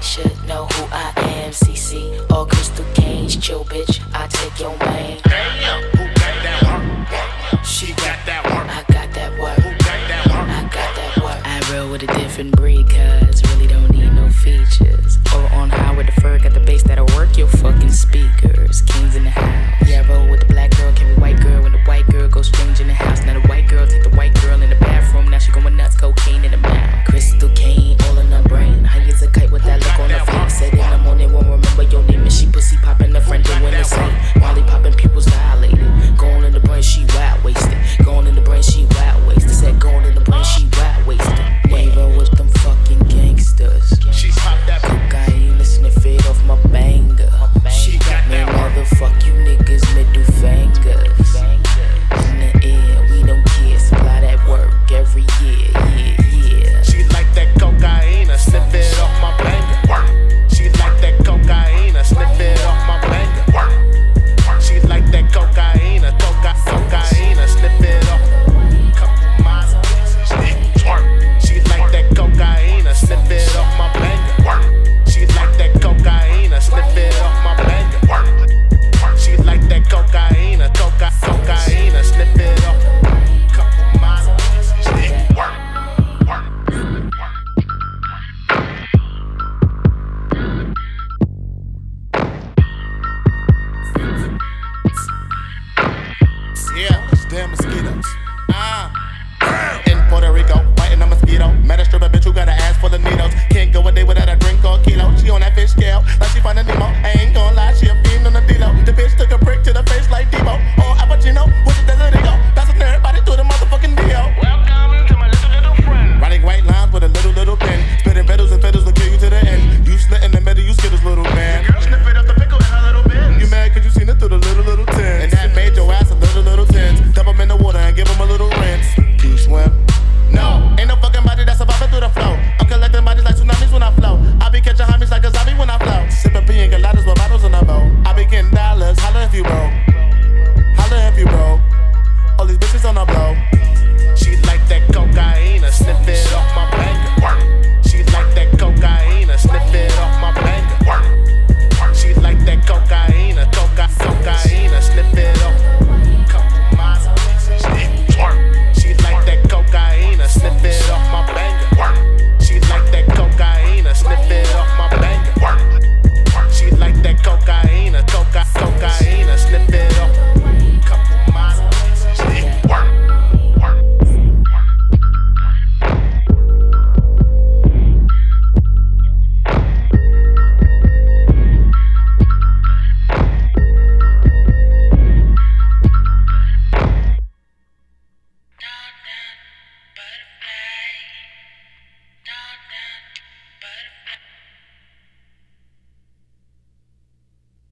should know who I am. CC, all crystal canes, chill bitch, I take your man. Damn, who got that work? She got that work. I got that work. Who got that work? I got that work. I roll with a different breed, cuz really don't need no features. Or on high with the fur, got the bass that'll work your fucking speakers. Kings in the house. Yeah, I roll with the black girl, can be white girl when the white girl goes strange in the house.